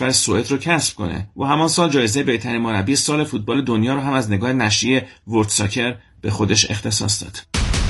کشور سوئد رو کسب کنه و همان سال جایزه بهترین مربی سال فوتبال دنیا رو هم از نگاه نشریه ورلد ساکر به خودش اختصاص داد.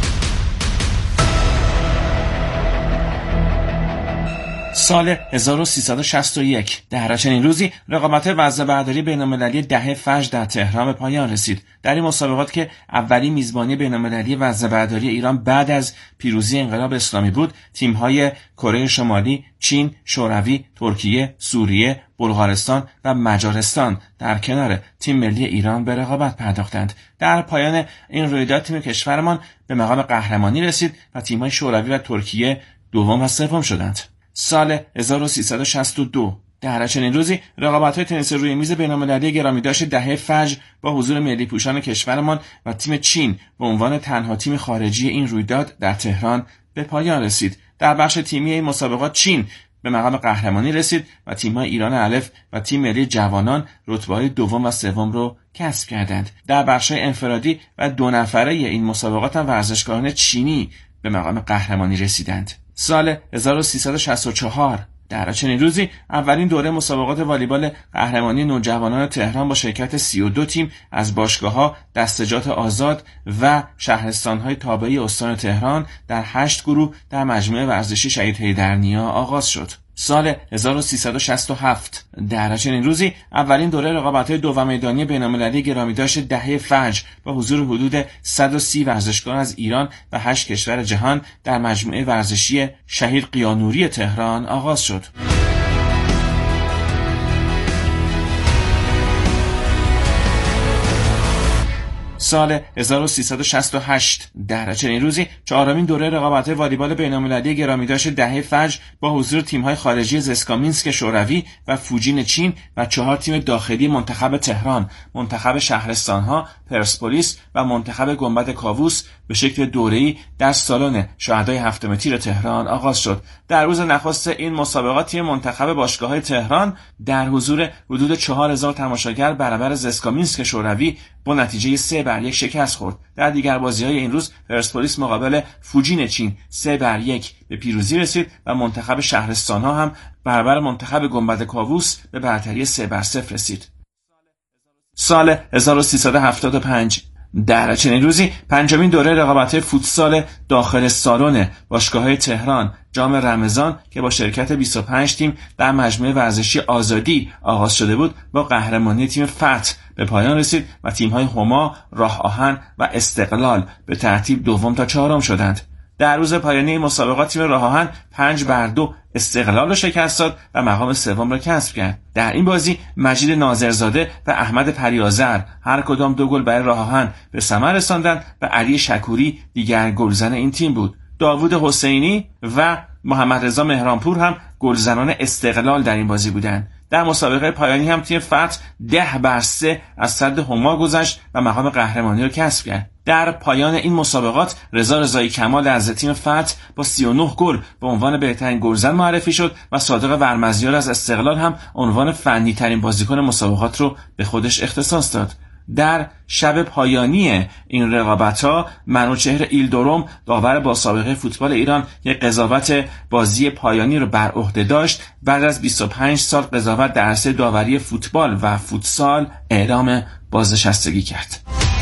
سال 1361 در چنین روزی رقابت وزنه‌برداری بین‌المللی دهه فجر در تهران به پایان رسید. در این مسابقات که اولین میزبانی بین‌المللی وزنه‌برداری ایران بعد از پیروزی انقلاب اسلامی بود، تیم‌های کره شمالی، چین، شوروی، ترکیه، سوریه، بلغارستان و مجارستان در کنار تیم ملی ایران به رقابت پرداختند. در پایان این رویداد تیم کشورمان به مقام قهرمانی رسید و تیم‌های شوروی و ترکیه دوم و سوم شدند. سال 1362 در چنین روزی رقابت‌های تنیس روی میز بین‌المللی گرامی‌داشت دهه فجر با حضور ملی پوشان کشورمان و تیم چین به عنوان تنها تیم خارجی این رویداد در تهران به پایان رسید. در بخش تیمی این مسابقات چین به مقام قهرمانی رسید و تیم‌های ایران الف و تیم ملی جوانان رتبه‌های دوم و سوم را کسب کردند. در بخش انفرادی و 2 نفره این مسابقات هم ورزشکاران چینی به مقام قهرمانی رسیدند. سال 1364 در چنین روزی اولین دوره مسابقات والیبال قهرمانی نوجوانان تهران با شرکت 32 تیم از باشگاه‌ها، دستجات آزاد و شهرستان‌های تابعی استان تهران در 8 گروه در مجموعه ورزشی شهید حیدرنیا آغاز شد. سال 1367 در چنین روزی اولین دوره رقابت‌های 2 میدانی بین‌المللی گرامی‌داشت دهه فجر با حضور حدود 130 ورزشکار از ایران و 8 کشور جهان در مجموعه ورزشی شهید قیانوری تهران آغاز شد. سال 1368 در چنین روزی 4مین دوره رقابت‌های والیبال بین‌المللی گرامی‌داشت دهه فجر با حضور تیم‌های خارجی زسکامینسک شوروی و فوجین چین و 4 تیم داخلی منتخب تهران، منتخب شهرستان‌ها، پرسپولیس و منتخب گنبد کاووس به شکل دوره‌ای در سالن شهدای هفتم تیر تهران آغاز شد. در روز نخست این مسابقات تیم منتخب باشگاه‌های تهران در حضور حدود 4000 تماشاگر برابر زسکامینسک شوروی با نتیجه 3-1 شکست خورد. در دیگر بازی‌های این روز پرسپولیس مقابل فوجین چین 3-1 به پیروزی رسید و منتخب شهرستان‌ها هم برابر منتخب گنبد کاووس به برتری 3-0 رسید. سال 1375 در چنین روزی 5مین دوره رقابت‌های فوتسال داخل سالن باشگاه‌های تهران جام رمضان که با شرکت 25 تیم در مجموعه ورزشی آزادی آغاز شده بود با قهرمانی تیم فتح به پایان رسید و تیم‌های هما، راه آهن و استقلال به ترتیب دوم تا 4م شدند. در روز پایانی این مسابقات تیم راه آهن 5-2 استقلال را شکست داد و مقام سوم را کسب کرد. در این بازی مجید ناظرزاده و احمد پریازر هر کدام 2 گل برای راه آهن به ثمر رساندند و علی شکوری دیگر گلزن این تیم بود. داوود حسینی و محمد رضا مهرانپور هم گلزنان استقلال در این بازی بودند. در مسابقه پایانی هم تیم فتح 10-3 از صد هما گذشت و مقام قهرمانی را کسب کرد. در پایان این مسابقات رضا رضایی کمال از تیم فتح با 39 گل به عنوان بهترین گلزن معرفی شد و صادق ورمزیار از استقلال هم عنوان فنی ترین بازیکن مسابقات رو به خودش اختصاص داد. در شب پایانی این رقابت‌ها منوچهر ایلدورم داور با سابقه فوتبال ایران یک قضاوت بازی پایانی رو بر عهده داشت. بعد از 25 سال قضاوت در عرصه داوری فوتبال و فوتسال اعلام بازنشستگی کرد.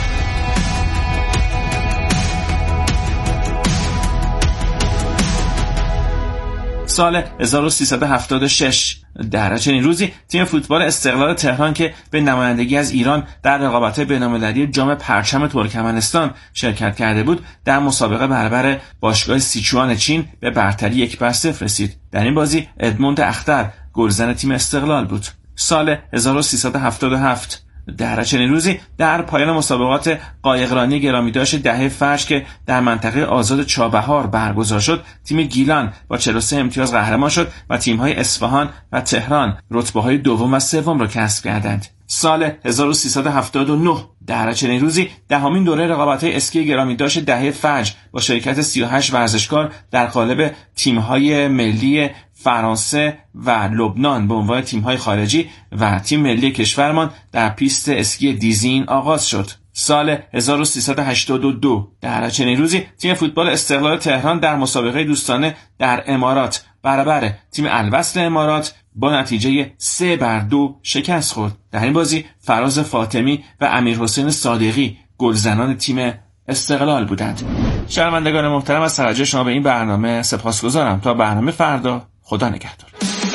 سال 1376 در چنین روزی تیم فوتبال استقلال تهران که به نمایندگی از ایران در رقابت‌های بین‌المللی جام پرچم ترکمنستان شرکت کرده بود در مسابقه برابر باشگاه سیچوان چین به برتری 1-0 رسید. در این بازی ادموند اختر گلزن تیم استقلال بود. سال 1377 در چنین روزی در پایان مسابقات قایقرانی گرامی‌داشت دهه فجر که در منطقه آزاد چابهار برگزار شد تیم گیلان با 43 امتیاز قهرمان شد و تیم‌های اصفهان و تهران رتبه‌های دوم و سوم را کسب کردند. سال 1379 در چنین روزی 10مین دوره رقابت‌های اسکی گرامی‌داشت دهه فجر با شرکت 38 ورزشکار در قالب تیم‌های ملی فرانسه و لبنان به عنوان تیم‌های خارجی و تیم ملی کشورمان در پیست اسکی دیزین آغاز شد. سال 1382 در چنین روزی تیم فوتبال استقلال تهران در مسابقه دوستانه در امارات برابر تیم الوصل امارات با نتیجه 3-2 شکست خورد. در این بازی فراز فاطمی و امیرحسین صادقی گلزنان تیم استقلال بودند. شنوندگان محترم، از توجه شما به این برنامه سپاسگزارم. تا برنامه فردا، خدا نگهدار.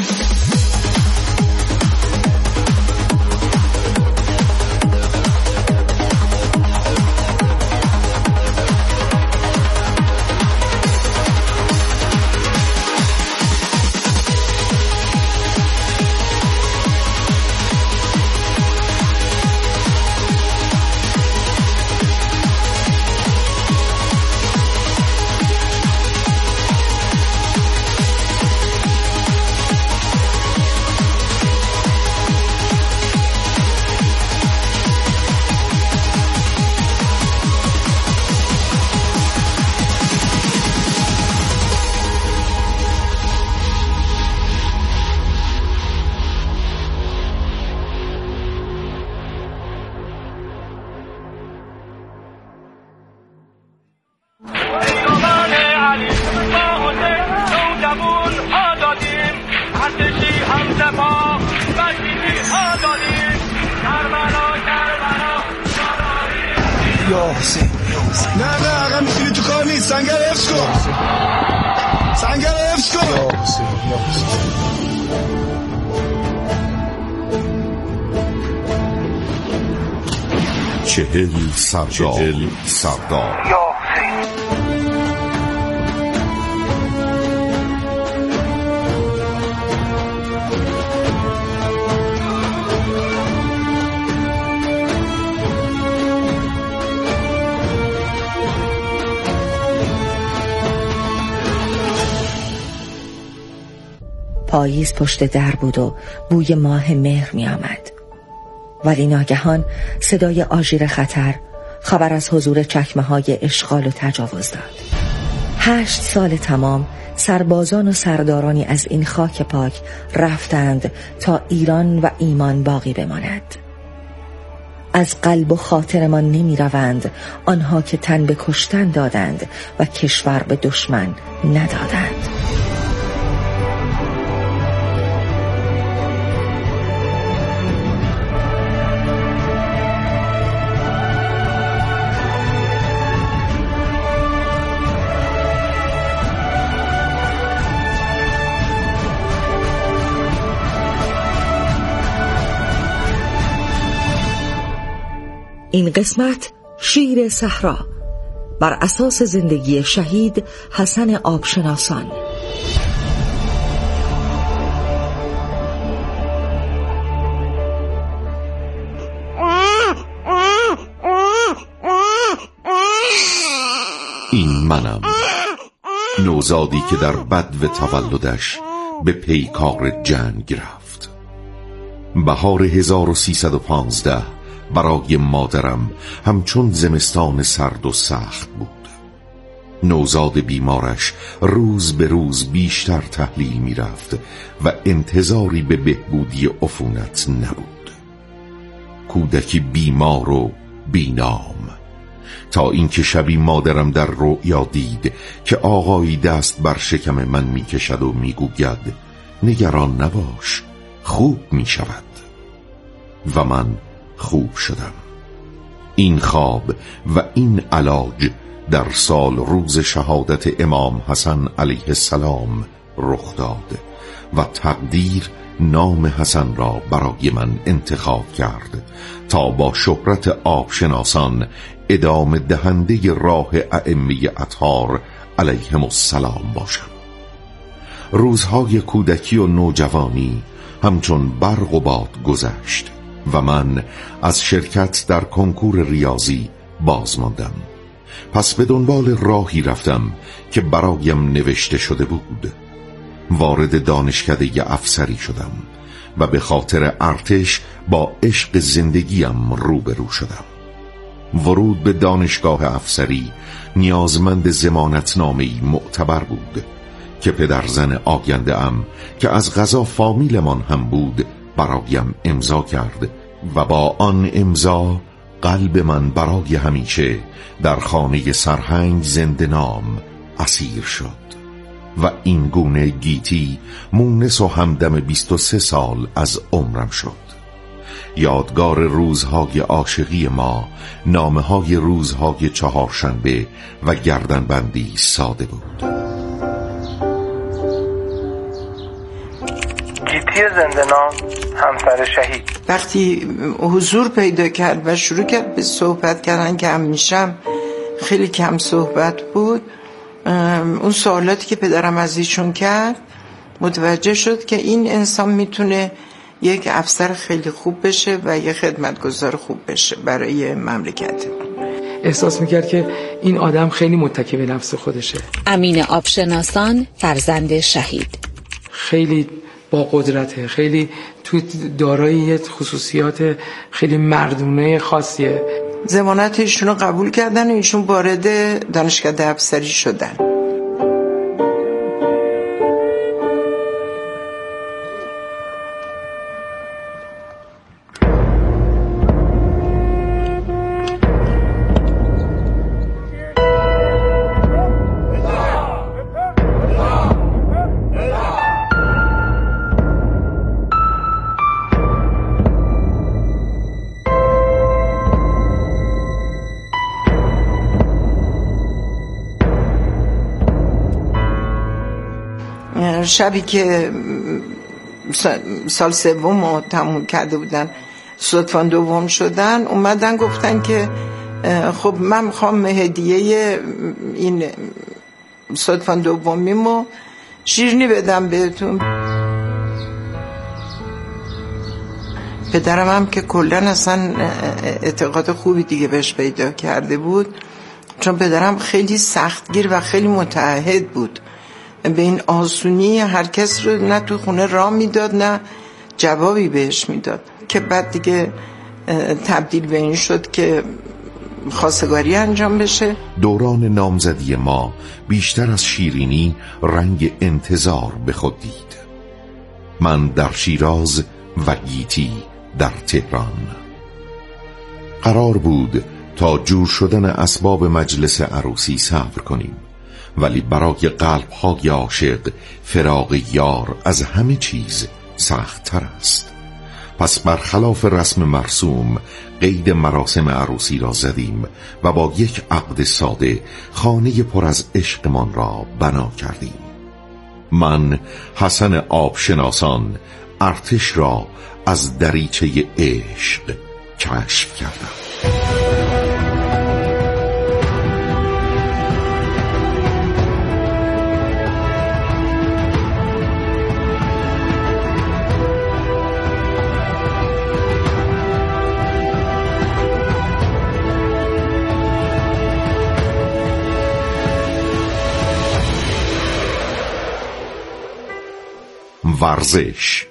یا حسین نه آقا میتونی تو کار نیست. سنگر حفظ کن، سنگر حفظ کن. یا حسین یا حسین 40 سردار یا حسین. پاییز پشت در بود و بوی ماه مهر می آمد. ولی ناگهان صدای آژیر خطر خبر از حضور چکمه‌های اشغال و تجاوز داد. 8 سال تمام سربازان و سردارانی از این خاک پاک رفتند تا ایران و ایمان باقی بماند. از قلب و خاطرمان نمی روند آنها که تن به کشتن دادند و کشور به دشمن ندادند. این قسمت شیر صحرا بر اساس زندگی شهید حسن آبشناسان. این منم، نوزادی که در بدو تولدش به پیکار جنگ رفت. بهار 1315 برای مادرم همچون زمستان سرد و سخت بود. نوزاد بیمارش روز به روز بیشتر تحلیل می رفت و انتظاری به بهبودی عفونت نبود. کودکی بیمار و بینام، تا اینکه شبی مادرم در رؤیا دید که آقایی دست بر شکم من می کشد و می گوید نگران نباش، خوب می شود. و من خوب شدم. این خواب و این علاج در سال روز شهادت امام حسن علیه السلام رخ داد و تقدیر نام حسن را برای من انتخاب کرد تا با شهرت آبشناسان ادامه دهنده راه ائمه اطهار علیهم السلام باشم. روزهای کودکی و نوجوانی همچون برق و باد گذشت و من از شرکت در کنکور ریاضی باز ماندم. پس به دنبال راهی رفتم که برایم نوشته شده بود. وارد دانشکده افسری شدم و به خاطر ارتش با عشق زندگیم روبرو شدم. ورود به دانشگاه افسری نیازمند ضمانتنامه‌ای معتبر بود که پدرزن آینده ام که از قضا فامیلمان هم بود برایم امضا کرد و با آن امضا قلب من برای همیشه در خانه سرهنگ زنده‌نام اسیر شد. و این گونه گیتی مونس و همدم 23 سال از عمرم شد. یادگار روزهای عاشقی ما نامه های روزهای چهارشنبه و گردنبندی ساده بود. گیتی زنده‌نام، همسر شهید. وقتی حضور پیدا کرد و شروع کرد به صحبت کردن که همیشه خیلی کم صحبت بود، اون سوالاتی که پدرم از ایشون کرد متوجه شد که این انسان میتونه یک افسر خیلی خوب بشه و یک خدمتگزار خوب بشه برای مملکت. احساس میکرد که این آدم خیلی متکی به نفس خودشه. امین آبشناسان، فرزند شهید، خیلی با قدرته، خیلی تو دارای خصوصیات خیلی مردونه خاصیه. ضمانت ایشون رو قبول کردن و ایشون وارد دانشکده افسری شدن. شبی که سال سوم رو تموم کرده بودن، صدفان دوم شدن، اومدن گفتن که خب من میخوام هدیه این صدفان دومیمو شیرینی بدم بهتون. پدرم هم که کلن اصلا اعتقاد خوبی دیگه بهش پیدا کرده بود، چون پدرم خیلی سختگیر و خیلی متعهد بود. به این آسونی هر کس رو نه تو خونه راه میداد نه جوابی بهش میداد، که بعد دیگه تبدیل به این شد که خواستگاری انجام بشه. دوران نامزدی ما بیشتر از شیرینی رنگ انتظار به خود دید. من در شیراز و گیتی در تهران. قرار بود تا جور شدن اسباب مجلس عروسی صبر کنیم، ولی برای قلب‌های عاشق فراق یار از همه چیز سخت تر است. پس برخلاف رسم مرسوم قید مراسم عروسی را زدیم و با یک عقد ساده خانه پر از عشقمان را بنا کردیم. من حسن آبشناسان ارتش را از دریچه عشق کشف کردم. ورزش.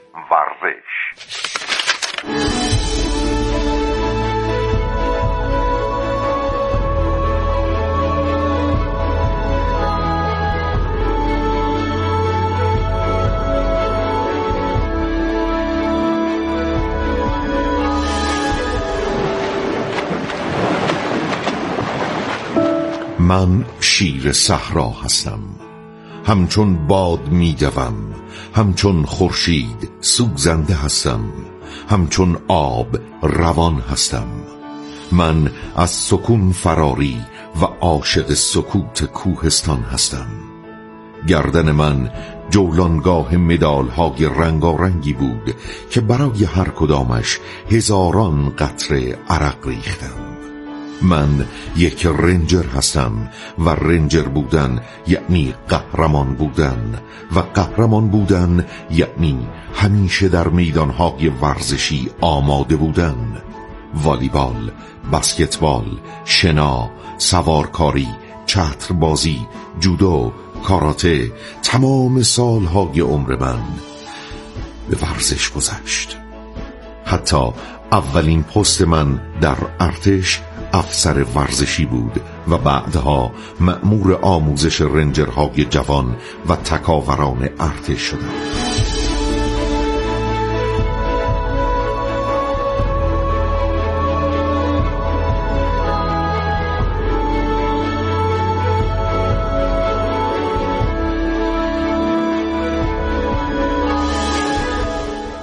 من شیر صحرا هستم، همچون باد میدوم، همچون خورشید سوزنده هستم، همچون آب روان هستم. من از سکون فراری و عاشق سکوت کوهستان هستم. گردن من جولانگاه مدال‌های رنگارنگی بود که برای هر کدامش هزاران قطره عرق ریختم. من یک رنجر هستم و رنجر بودن یعنی قهرمان بودن و قهرمان بودن یعنی همیشه در میدانهای ورزشی آماده بودن. والیبال، بسکتبال، شنا، سوارکاری، چتربازی، جودو، کاراته، تمام سالهای عمر من به ورزش گذشت. حتی اولین پست من در ارتش افسر ورزشی بود و بعدها مأمور آموزش رنجرهای جوان و تکاوران ارتش شدم.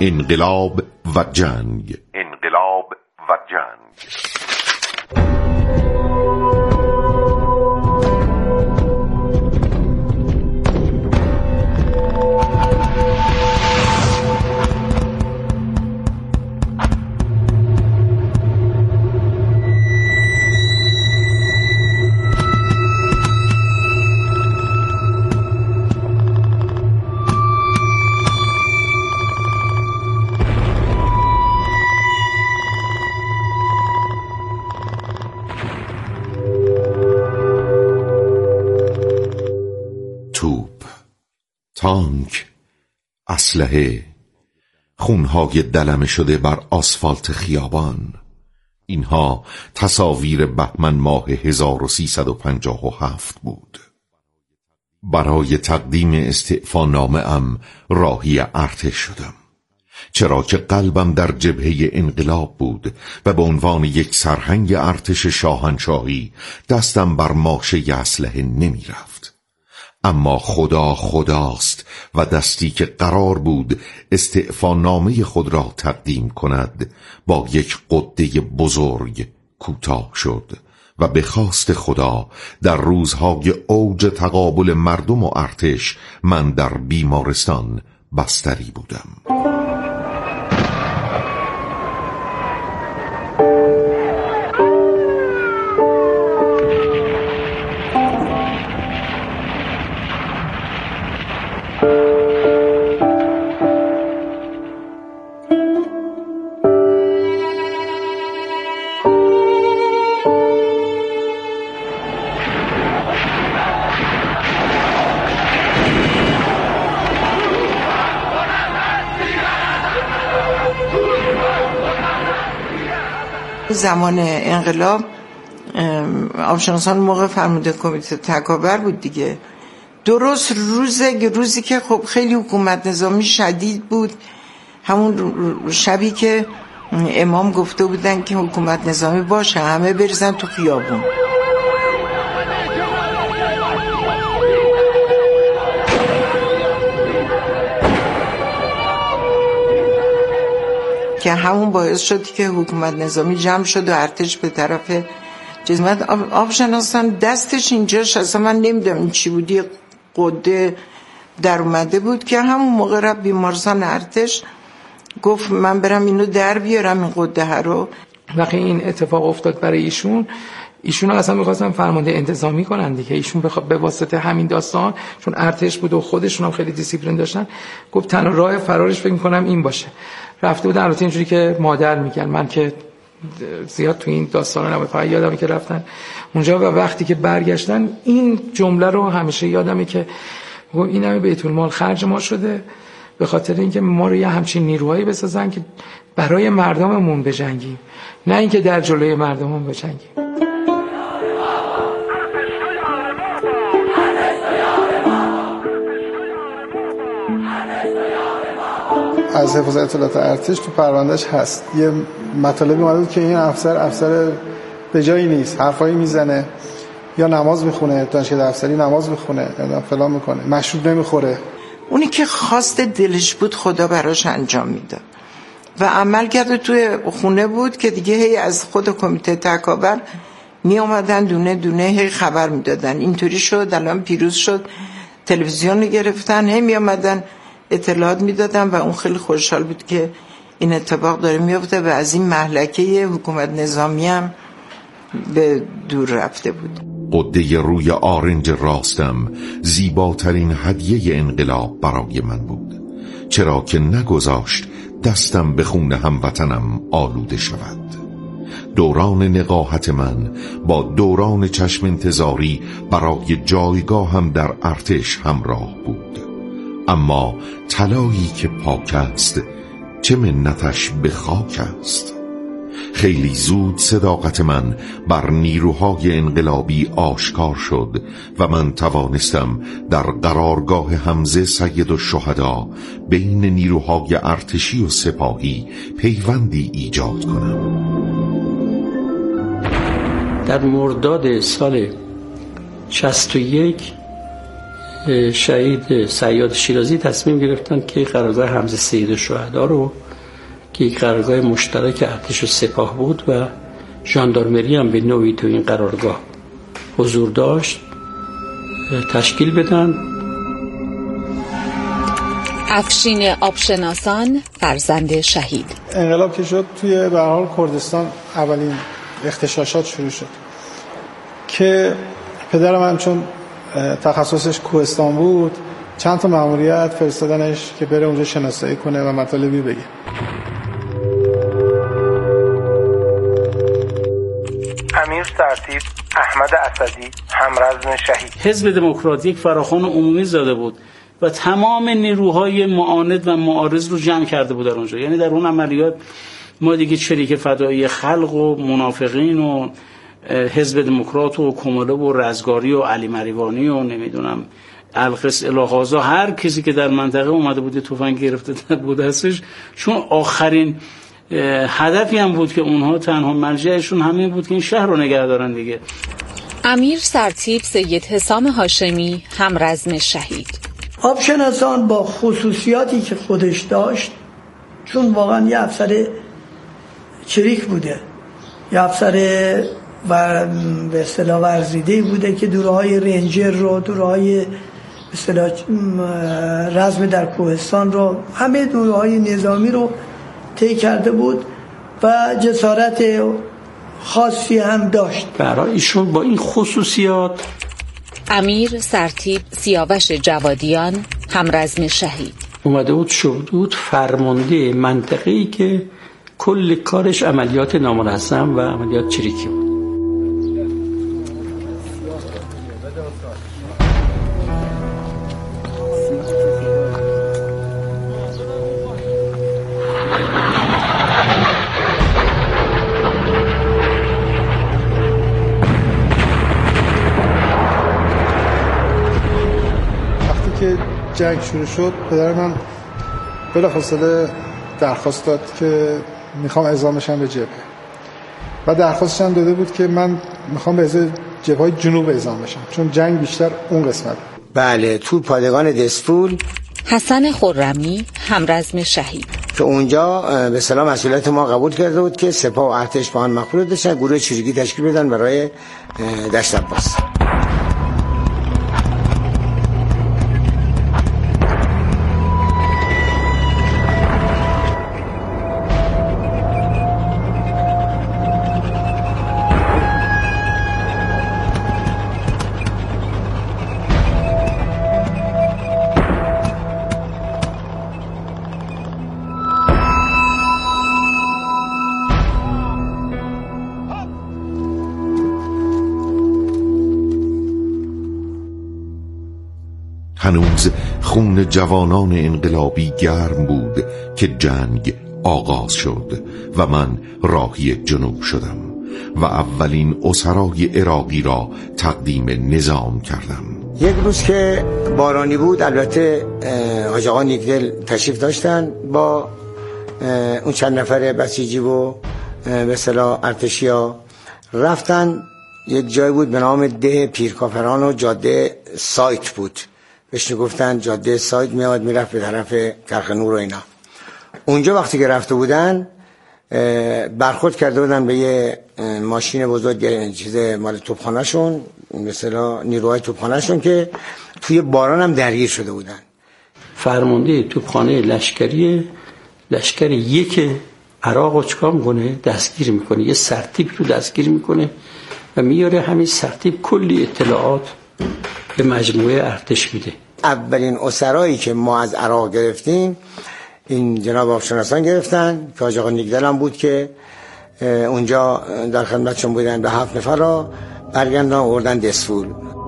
انقلاب و جنگ. انقلاب و جنگ. توپ، تانک، اسلحه، خونهای دلمه شده بر آسفالت خیابان، اینها تصاویر بهمن ماه 1357 بود. برای تقدیم استعفانامه‌ام راهی ارتش شدم، چرا که قلبم در جبهه انقلاب بود و به عنوان یک سرهنگ ارتش شاهنشاهی دستم بر ماشه اسلحه نمی رفت. اما خدا خداست و دستی که قرار بود استعفانامه خود را تقدیم کند با یک قده بزرگ کوتاه شد و به خواست خدا در روزهای اوج تقابل مردم و ارتش من در بیمارستان بستری بودم. زمان انقلاب آبشناسان موقع فرمانده کمیته تکابر بود دیگه. درست روزی که خب خیلی حکومت نظامی شدید بود، همون شبی که امام گفته بودن که حکومت نظامی باشه همه بریزن تو خیابون، که همون باعث شد که حکومت نظامی جمع شد و ارتش به طرف جزمت. آبشناسان دستش اینجاش اصلا من نمیدونم این چی بودی، قده در اومده بود که همون موقع رفت بیمارستان ارتش، گفت من برم اینو در بیارم این قده رو. وقتی این اتفاق افتاد برای ایشون اصلا می‌خواستن فرمانده انتظامی کنن دیگه. ایشون به واسطه همین داستان، چون ارتش بود و خودشون هم خیلی دیسیپلین داشتن، گفت تنها راه فرارش فکر می‌کنم این باشه. رفته بودن، البته اینجوری که مادر میگن، من که زیاد تو این داستانا نبود، فقط یادمه که رفتن اونجا و وقتی که برگشتن این جمله رو همیشه یادمه که این همه بیت المال خرج ما شده به خاطر اینکه ما رو یه همچین نیروهایی بسازن که برای مردممون بجنگیم، نه اینکه در جلوی مردممون بجنگیم. از حفاظت اطلاعات ارتش تو پروندهش هست یه مطالبی اومده که این افسر به جایی نیست، حرفایی میزنه یا نماز میخونه، دانشگاه افسری نماز میخونه یا فلان میکنه، مشروب نمیخوره. اونی که خواست دلش بود خدا براش انجام میداد و عمل کرده. توی خونه بود که دیگه هی از خود کمیته تکابر می اومدن دونه دونه هی خبر میدادن، اینطوری شد، الان پیروز شد، تلویزیون رو گرفتن، هی می اومدن اطلاعات میدادن و اون خیلی خوشحال بود که این اتفاق داره میفته و از این مهلکه حکومت نظامی هم به دور رفته بود. قده روی آرنج راستم زیباترین هدیه انقلاب برای من بود، چرا که نگذاشت دستم به خون هموطنم آلوده شود. دوران نقاهت من با دوران چشم انتظاری برای جایگاهم در ارتش همراه بود، اما طلایی که پاک است چه منتش به خاک است. خیلی زود صداقت من بر نیروهای انقلابی آشکار شد و من توانستم در قرارگاه حمزه سید الشهدا بین نیروهای ارتشی و سپاهی پیوندی ایجاد کنم. در مرداد سال 61 شهید صیاد شیرازی تصمیم گرفتن که قرارگاه حمزه سید الشهدا رو که یک قرارگاه مشترک ارتش و سپاه بود و ژاندارمری هم به نوعی تو این قرارگاه حضور داشت تشکیل بدن. افشین آبشناسان فرزند شهید. انقلاب که شد توی به هر حال کردستان اولین اغتشاشات شروع شد که پدر من چون تخصصش کوهستان بود چند تا مأموریت فرستادنش که بره اونجا شناسایی کنه و مطالبی بگه. امیر سرتیپ احمد اسدی همرزم شهید. حزب دموکرات یک فراخوان عمومی زاده بود و تمام نیروهای معاند و معارض رو جمع کرده بود در اونجا. یعنی در اون عملیات ما دیگه شریک فدایی خلق و منافقین و حزب دموکرات و کماله و رزگاری و علی مریوانی و نمیدونم القس الهازا هر کسی که در منطقه اومده بود تفنگ گرفته بود هستش، چون آخرین هدفی هم بود که اونها تنها مرجعشون همین بود که این شهر رو نگه دارن دیگه. امیر سرتیپ سید حسام هاشمی همرزم شهید. آبشناسان با خصوصیاتی که خودش داشت، چون واقعا یه افسر چریک بوده، یه افسر به اصطلاح ورزیده بوده که دوره‌های رنجر رو، دوره‌های به اصطلاح رزم در کوهستان رو، همه دوره‌های نظامی رو طی کرده بود و جسارت خاصی هم داشت. برای ایشون با این خصوصیات امیر سرتیپ سیاوش جوادیان همرزم شهید. اومده بود شد بود فرمانده منطقه‌ای که کل کارش عملیات نامنظم و عملیات چریکی بود. جنگ شروع شد پدر من بلافاصله درخواست داد که میخوام اعزام بشم به جبهه و درخواستش هم داده بود که من میخوام به جبهه‌های جنوب اعزام بشم چون جنگ بیشتر اون قسمت. بله، تو پادگان دسفول. حسن خرمی همرزم شهید که اونجا به اصطلاح مسئولیت ما قبول کرده بود که سپاه و ارتش با هم مخلوط داشتن، گروه چریکی تشکیل بدن برای دشت عباس. هنوز خون جوانان انقلابی گرم بود که جنگ آغاز شد و من راهی جنوب شدم و اولین اسرای عراقی را تقدیم نظام کردم. یک روز که بارانی بود، البته حاج آقا نیکدل تشریف داشتن با اون چند نفر بسیجی و به اصطلاح ارتشیا، رفتن یک جای بود به نام ده پیرکافران و جاده سایت بود، بهش گفتن جاده سایت، میاد میرفت به طرف کرخنور و اینا. اونجا وقتی که رفته بودن برخورد کرده بودن به یه ماشین بزرگ، چیز مال توپخانه‌شون، مثلا نیروهای توپخانه‌شون که توی باران هم درگیر شده بودن. فرمانده توپخانه لشکری یک عراق رو چکار میکنه؟ دستگیر میکنه، یه سرتیپ رو دستگیر میکنه و میاره همین سرتیپ کلی اطلاعات به مجموعه ارتش میده. اولین اسرایی که ما از عراق گرفتیم این جناب آبشناسان گرفتن که حاج آقا نیکدل هم بود که اونجا در خدمتشون بودن، به 7 نفر را برگردن آوردن دسفول.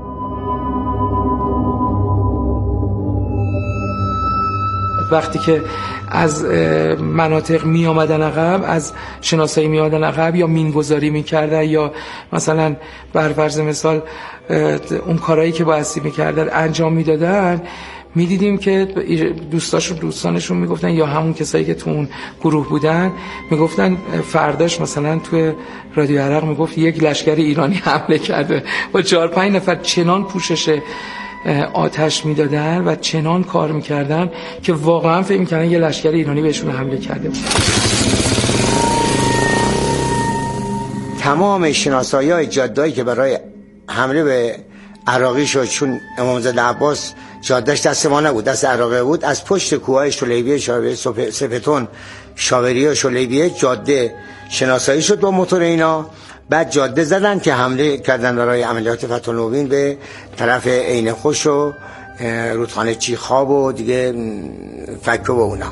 وقتی که از مناطق می آمدن عقب، از شناسایی می آمدن عقب یا مینگذاری می کردن یا مثلا بر فرض مثال اون کارهایی که بایستی می کردن انجام می دادن، می دیدیم که دوستانشون می گفتن یا همون کسایی که تو اون گروه بودن می گفتن فرداش مثلا تو رادیو عراق می گفت یک لشکر ایرانی حمله کرده با 4-5 نفر چنان پوشش آتش میدادن و چنان کار میکردن که واقعا فکر میکردن یه لشکر ایرانی بهشون حمله کرده بود. تمام شناسایی‌های جاده‌ای که برای حمله به عراقی شد، چون امامزاده عباس جادهش دست ما نبود، دست عراقی بود، از پشت کوههای شلیبیه، سپتون، شاوریه و شلیبیه جاده شناسایی شد با موتور اینا. بعد جاده زدن که حمله کردن برای عملیات فتح نوین به طرف عین خوش و رودخانه چیخاب و دیگه فکه و اونا.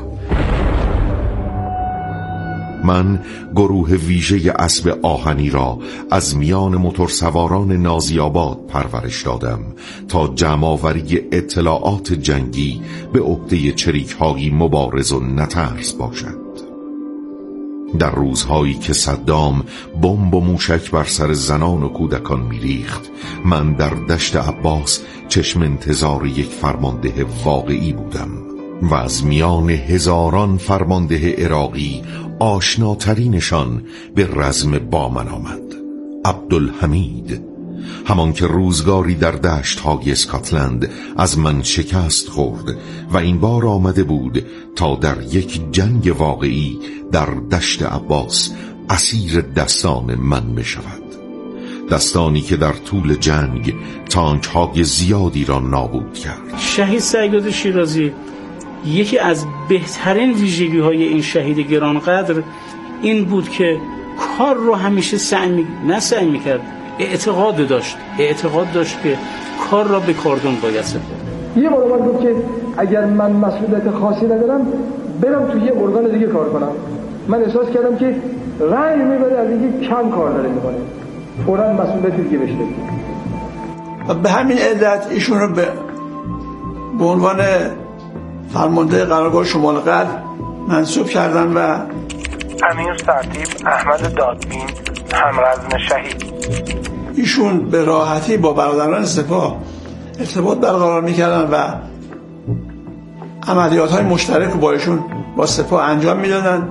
من گروه ویژه اسب آهنی را از میان موتورسواران نازی‌آباد پرورش دادم تا جمع‌آوری اطلاعات جنگی به عهده چریک‌های مبارز و نترس باشد. در روزهایی که صدام بمب و موشک بر سر زنان و کودکان می‌ریخت، من در دشت عباس چشم انتظار یک فرمانده واقعی بودم و از میان هزاران فرمانده عراقی آشناترینشان به رزم با من آمد. عبدالحمید، همان که روزگاری در دشت‌های اسکاتلند از من شکست خورد و این بار آمده بود تا در یک جنگ واقعی در دشت عباس اسیر دستان من بشود. دستانی که در طول جنگ تانک‌های زیادی را نابود کرد. شهید سعید شیرازی یکی از بهترین ویژگی‌های این شهید گرانقدر این بود که کار رو همیشه سعی می‌کرد، اعتقاد داشت که کار را به کاردون باید سپرد. یه بار گفت که اگر من مسئولیت خاصی ندارم برم تو یه ارگان دیگه کار کنم. من احساس کردم که رنج میبره از اینکه کم کار داره میکنه، فوراً مسئولیت دیگه بشه. و به همین علت ایشون رو به عنوان فرمانده قرارگاه شمال غرب منصوب کردن و امیر سرتیپ احمد دادبین همرزم شهید. ایشون به راحتی با برادران سپاه ارتباط برقرار میکردن و عملیات‌های مشترک رو با ایشون با سپاه انجام میدادن.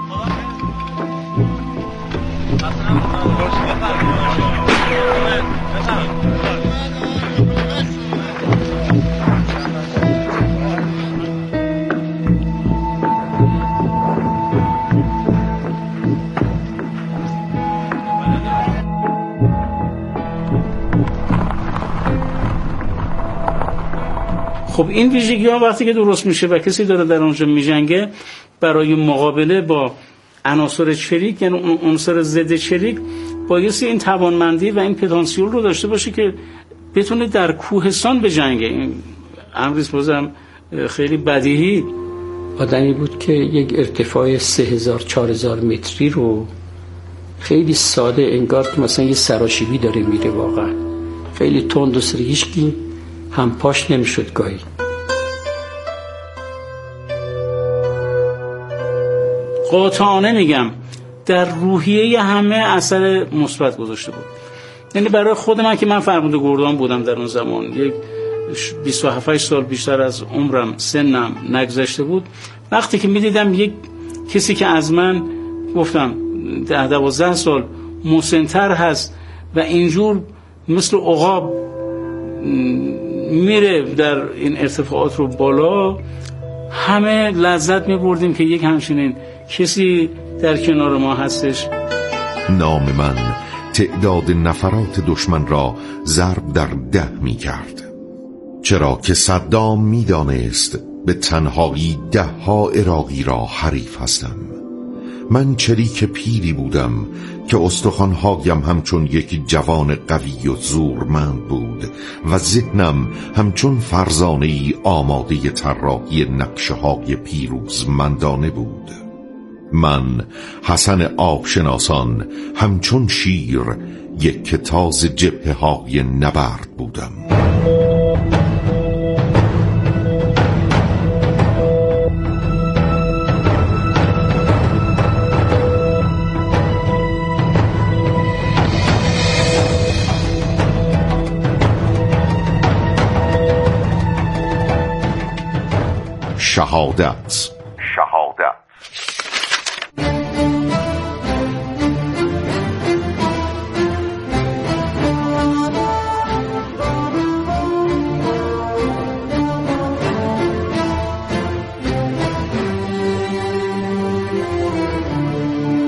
خب این ویژگی ها وقتی که درست میشه و کسی داره در اونجا میجنگه، برای مقابله با عناصر چریک، یعنی اون عنصر ضد چریک، بایستی این توانمندی و این پتانسیل رو داشته باشه که بتونه در کوهستان بجنگه. این امریست بازم خیلی بدیهی. آدمی بود که یک ارتفاع 3000-4000 متری رو خیلی ساده، انگار که مثلا یه سراشیبی داره میره، واقعا خیلی تند و سریشکی هم پاش نمیشد گاهی. قاطعانه میگم در روحیه همه اثر مثبت گذاشته بود. یعنی برای خود من که من فرمانده گردان بودم در اون زمان، یک 27 سال بیشتر از عمرم سنم نگذشته بود، وقتی که میدیدم یک کسی که از من گفتم 10-12 سال مسن‌تر هست و اینجور مثل عقاب میره در این ارتفاعات رو بالا، همه لذت میبردیم که یک همچنین کسی در کنار ما هستش. نام من تعداد نفرات دشمن را ضرب در 10 می کرد، چرا که صدام می دانست به تنهایی 10 عراقی را حریف هستم. من چریک پیری بودم که استخوان‌هایم همچون یک جوان قوی و زورمند بود و ذهنم همچون فرزانه‌ای آماده طراحی نقشه‌های پیروزمندانه بود. من حسن آبشناسان همچون شیر یک تاز جبهه‌های نبرد بودم. شهادت